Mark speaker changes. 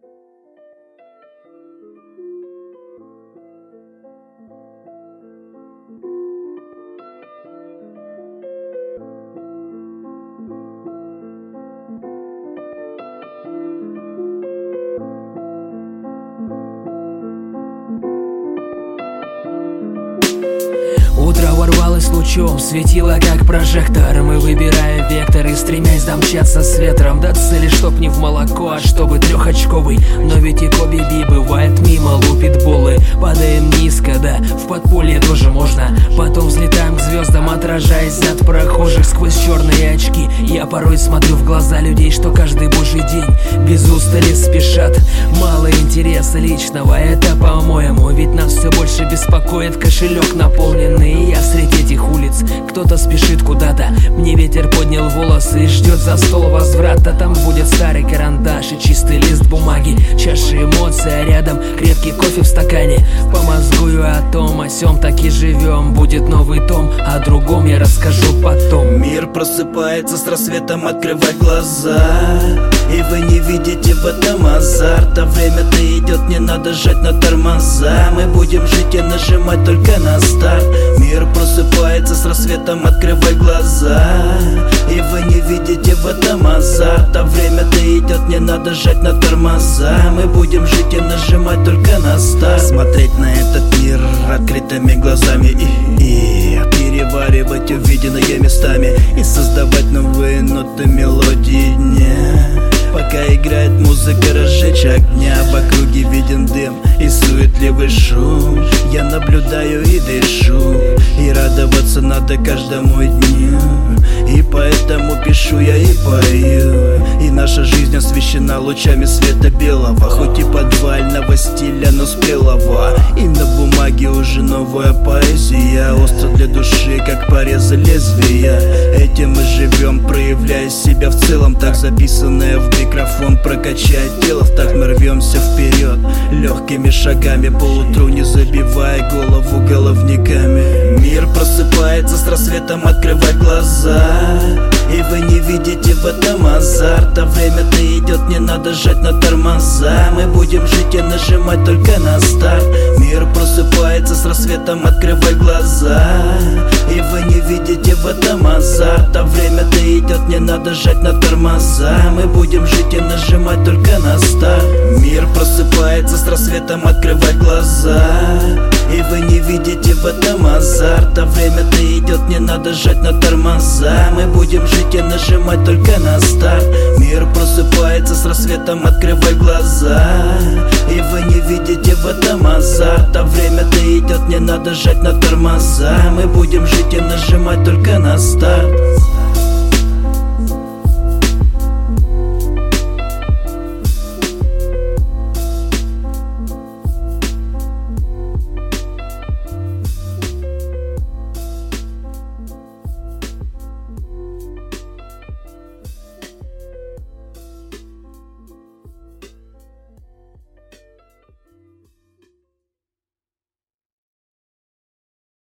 Speaker 1: Утро ворвалось лучом, светило как прожектор. Мы выбираем вектор и стремясь домчаться с ветром до цели, чтоб не в молоко, а чтобы трехочковый. Но ведь и Коби Би бывает мимо, лупит болы. Падаем низко, да, в подполье тоже можно. Потом взлетаем к звездам, отражаясь от прохожих сквозь черные очки. Я порой смотрю в глаза людей, что каждый божий день без устали спешат. Мало интереса личного, это по-моему. Ведь нас все больше беспокоит кошелек наполненный. И я среди этих улиц, кто-то спешит куда-то. Мне ветер поднял волосы и ждет за стол возврата. Там будет старый карандаш и чистый лист бумаги, чаша эмоций, а рядом крепкий кофе в стакане. Помозгую о том, о сём, так и живем. Будет новый том, о другом я расскажу потом.
Speaker 2: Мир просыпается с рассветом, открывай глаза, и вы не видите в этом азарта. Время-то идет, не надо жать на тормоза. Мы будем жить и нажимать только на старт. Мир просыпается с рассветом, открывай глаза, и вы не видите в этом азарта. Время-то идет, не надо жать на тормоза. Мы будем жить и нажимать только на старт. Смотреть на этот мир открытыми глазами и переваривать увиденное местами, и создавать новые ноты мелодии дня. Пока играет музыка, разжечь огня. В округе виден дым и суетливый шум. Я наблюдаю и дышу, и радоваться надо каждому дню. И поэтому пишу я и пою. И наша жизнь освещена лучами света белого, хоть и подвального стиля, но спелого. И на бумаге уже новая поэзия, остро для души, как порезы лезвия. Этим мы живем, проявляя себя в целом. Так записанное в микрофон прокачает тело. Так мы рвемся вперед легкими шагами, поутру не забивая голову головниками. Мир просыпается с рассветом, открывай глаза, и вы не видите в этом азарта. Время-то идет, не надо жать на тормоза. Мы будем жить и нажимать только на старт. Мир просыпается с рассветом, открывай глаза, и вы не видите в этом азарта. Время-то идет, не надо жать на тормоза. Мы будем жить и нажимать только на старт. Мир просыпается с рассветом, открывай глаза, и вы не видите в этом азарта. Время-то идет, не надо жать на тормоза. Мы будем жить и нажимать только на старт. Мир просыпается с рассветом, открывай глаза, и вы не видите в этом азарта. Время-то идет, не надо жать на тормоза. Мы будем жить и нажимать только на старт.